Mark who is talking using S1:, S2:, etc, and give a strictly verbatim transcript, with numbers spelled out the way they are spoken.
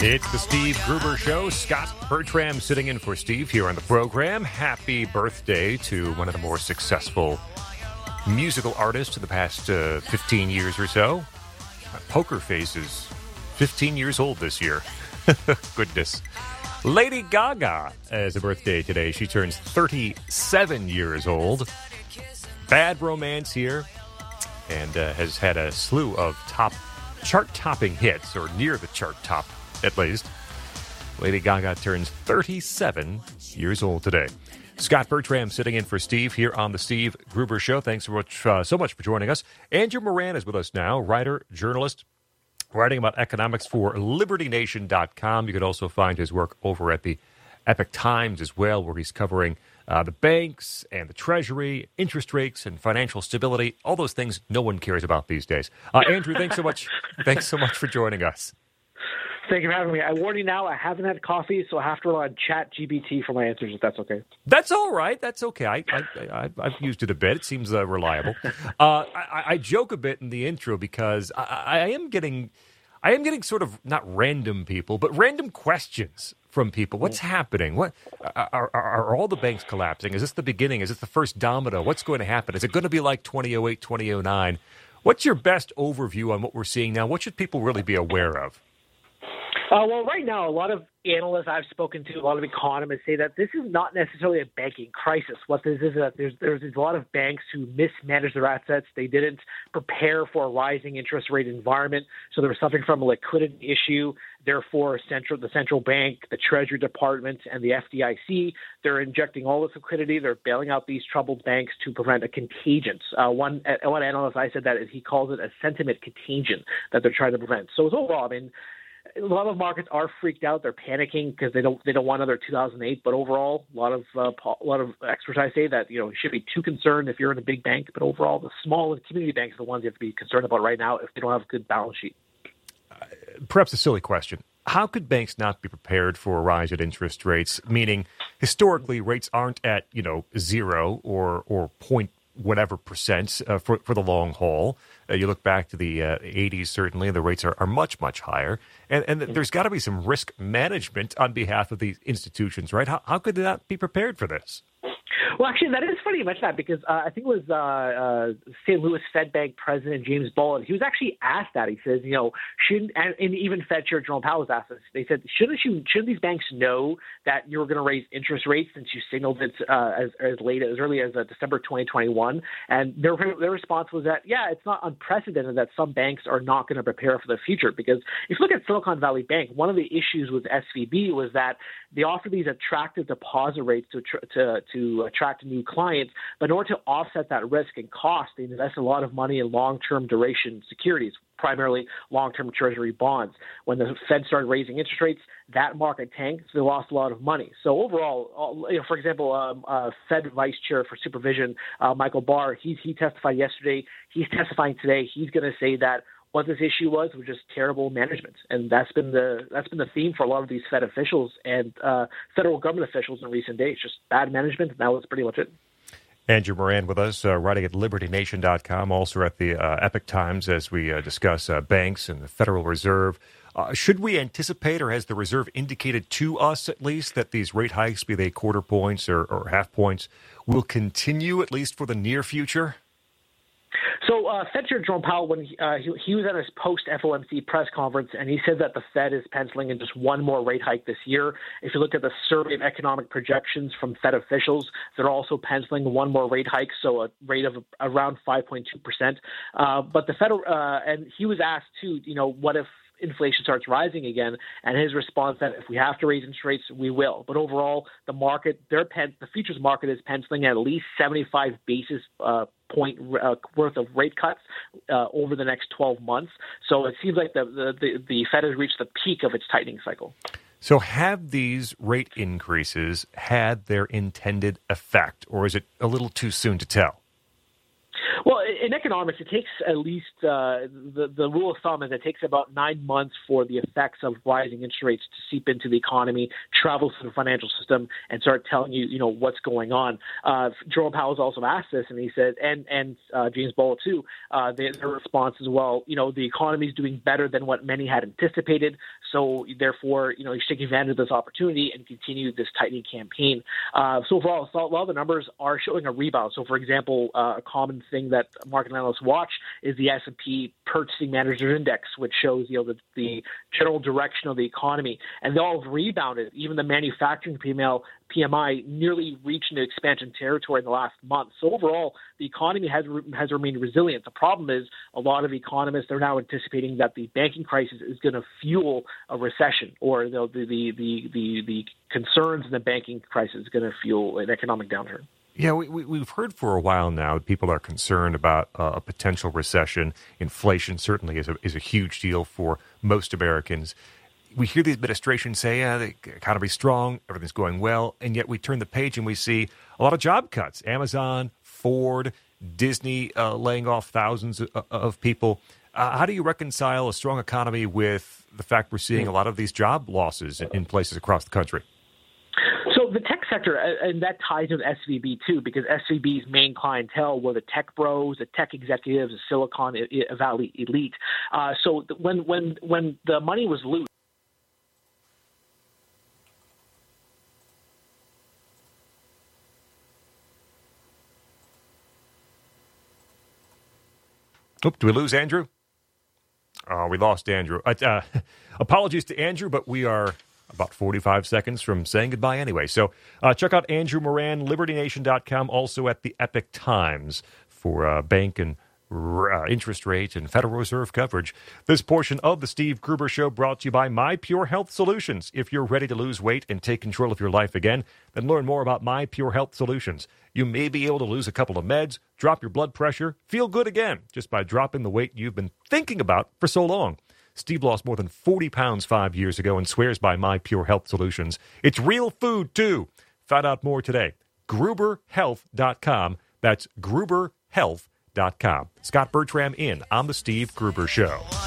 S1: It's the Steve Gruber Show. Scott Bertram sitting in for Steve here on the program. Happy birthday to one of the more successful musical artists of the past uh, fifteen years or so. Poker Face is fifteen years old this year. Goodness. Lady Gaga has a birthday today. She turns thirty-seven years old. Bad Romance here, and uh, has had a slew of top chart-topping hits, or near the chart top, at least. Lady Gaga turns thirty-seven years old today. Scott Bertram sitting in for Steve here on the Steve Gruber Show. Thanks so much, uh, so much for joining us. Andrew Moran is with us now, writer, journalist, writing about economics for Liberty Nation dot com. You can also find his work over at the Epoch Times as well, where he's covering uh, the banks and the Treasury, interest rates and financial stability, all those things no one cares about these days. Uh, Andrew, thanks so much. Thanks so much for joining us.
S2: Thank you for having me. I warn you now, I haven't had coffee, so I have to rely on Chat G P T for my answers, if that's okay.
S1: That's all right. That's okay. I, I, I, I've used it a bit. It seems uh, reliable. Uh, I, I joke a bit in the intro because I, I am getting, I am getting sort of not random people, but random questions from people. What's happening? What are, are, are all the banks collapsing? Is this the beginning? Is this the first domino? What's going to happen? Is it going to be like twenty oh eight, twenty oh nine? What's your best overview on what we're seeing now? What should people really be aware of?
S2: Uh, well, right now, a lot of analysts I've spoken to, a lot of economists say that this is not necessarily a banking crisis. What this is, that there's, there's a lot of banks who mismanaged their assets. They didn't prepare for a rising interest rate environment, so they were suffering from a liquidity issue. Therefore, central, the central bank, the Treasury Department, and the F D I C, they're injecting all this liquidity. They're bailing out these troubled banks to prevent a contagion. Uh, one, uh, one analyst I said that is he calls it a sentiment contagion that they're trying to prevent. So overall, I mean, a lot of markets are freaked out. They're panicking because they don't they don't want another two thousand eight. But overall, a lot of uh, a lot of experts I say that you know you should be too concerned if you're in a big bank. But overall, the small and community banks are the ones you have to be concerned about right now if they don't have a good balance sheet.
S1: Uh, perhaps a silly question. How could banks not be prepared for a rise in interest rates? Meaning, historically, rates aren't at you know zero or or point whatever percent uh, for for the long haul. Uh, you look back to the uh, eighties, certainly, the rates are, are much, much higher. And, and there's got to be some risk management on behalf of these institutions, right? How, how could they not be prepared for this?
S2: Well, actually, that is funny you mention that because uh, I think it was uh, uh, Saint Louis Fed Bank President James Bullard. He was actually asked that. He says, you know, shouldn't, and, and even Fed Chair Jerome Powell was asked this. They said, shouldn't you, shouldn't these banks know that you were going to raise interest rates since you signaled it uh, as, as late as early as uh, December twenty twenty-one? And their their response was that, yeah, it's not unprecedented that some banks are not going to prepare for the future. Because if you look at Silicon Valley Bank, one of the issues with S V B was that they offer these attractive deposit rates to to to attract new clients, but in order to offset that risk and cost, they invest a lot of money in long-term duration securities, primarily long-term Treasury bonds. When the Fed started raising interest rates, that market tanked, so they lost a lot of money. So overall, you know, for example, um, uh, Fed Vice Chair for Supervision, uh, Michael Barr, he, he testified yesterday. He's testifying today. He's going to say that what this issue was was just terrible management, and that's been the that's been the theme for a lot of these Fed officials and uh, federal government officials in recent days. Just bad management, and that was pretty much it.
S1: Andrew Moran with us, uh, writing at Liberty Nation dot com, also at the uh, Epoch Times as we uh, discuss uh, banks and the Federal Reserve. Uh, should we anticipate, or has the Reserve indicated to us at least, that these rate hikes, be they quarter points or, or half points, will continue at least for the near future?
S2: So uh, Fed Chair Jerome Powell, when he, uh, he, he was at his post-F O M C press conference, and he said that the Fed is penciling in just one more rate hike this year. If you look at the survey of economic projections from Fed officials, they're also penciling one more rate hike, so a rate of around five point two percent. Uh, but the Federal, uh, and he was asked too, you know, what if inflation starts rising again, and his response that if we have to raise interest rates, we will. But overall, the market, their pen, the futures market is penciling at least seventy-five basis uh, point uh, worth of rate cuts uh, over the next twelve months. So it seems like the, the, the, the Fed has reached the peak of its tightening cycle.
S1: So have these rate increases had their intended effect, or is it a little too soon to tell?
S2: Well, it, in economics, it takes at least uh, the the rule of thumb is it takes about nine months for the effects of rising interest rates to seep into the economy, travel through the financial system, and start telling you, you know, what's going on. Uh, Jerome Powell's also asked this, and he said, and and uh, James Bullard too. Uh, their, their response is, well, you know, the economy is doing better than what many had anticipated, so therefore, you know, you should take advantage of this opportunity and continue this tightening campaign. Uh, so overall, a lot of the numbers are showing a rebound. So, for example, uh, a common thing that market analysts watch is the S and P Purchasing Managers Index, which shows, you know, the, the general direction of the economy, and they all have rebounded. Even the manufacturing P M L P M I nearly reached into expansion territory in the last month. So overall, the economy has has remained resilient. The problem is a lot of economists are now anticipating that the banking crisis is going to fuel a recession, or the the the the, the, the concerns in the banking crisis is going to fuel an economic downturn.
S1: Yeah, we, we, we've heard for a while now people are concerned about uh, a potential recession. Inflation certainly is a, is a huge deal for most Americans. We hear the administration say, yeah, the economy's strong, everything's going well, and yet we turn the page and we see a lot of job cuts. Amazon, Ford, Disney uh, laying off thousands of, of people. Uh, how do you reconcile a strong economy with the fact we're seeing a lot of these job losses in, in places across the country?
S2: So the tech sector, and that ties into S V B too, because S V B's main clientele were the tech bros, the tech executives, the Silicon Valley elite. Uh, so when when when the money was loose.
S1: Oop, do we lose Andrew? Oh, we lost Andrew. Uh, uh, apologies to Andrew, but we are about forty-five seconds from saying goodbye anyway. So uh, check out Andrew Moran, Liberty Nation dot com, also at the Epic Times for uh, bank and uh, interest rate and Federal Reserve coverage. This portion of the Steve Gruber Show brought to you by My Pure Health Solutions. If you're ready to lose weight and take control of your life again, then learn more about My Pure Health Solutions. You may be able to lose a couple of meds, drop your blood pressure, feel good again, just by dropping the weight you've been thinking about for so long. Steve lost more than forty pounds five years ago and swears by My Pure Health Solutions. It's real food, too. Find out more today. Gruber Health dot com. That's Gruber Health dot com. Scott Bertram in on The Steve Gruber Show.